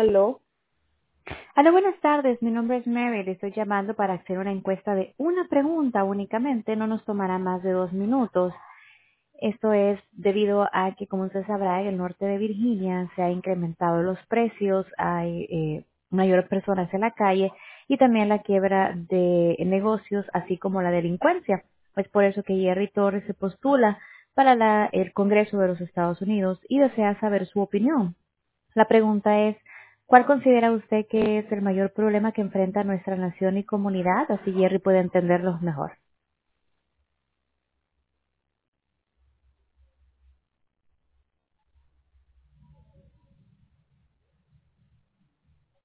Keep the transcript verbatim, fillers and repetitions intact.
Aló. Hola, buenas tardes. Mi nombre es Mary. Le estoy llamando para hacer una encuesta de una pregunta únicamente. No nos tomará más de dos minutos. Esto es debido a que, como usted sabrá, en el norte de Virginia se ha incrementado los precios, hay eh, mayores personas en la calle y también la quiebra de negocios, así como la delincuencia. Es por eso que Jerry Torres se postula para la- el Congreso de los Estados Unidos y desea saber su opinión. La pregunta es, ¿cuál considera usted que es el mayor problema que enfrenta nuestra nación y comunidad? Así Jerry puede entenderlos mejor.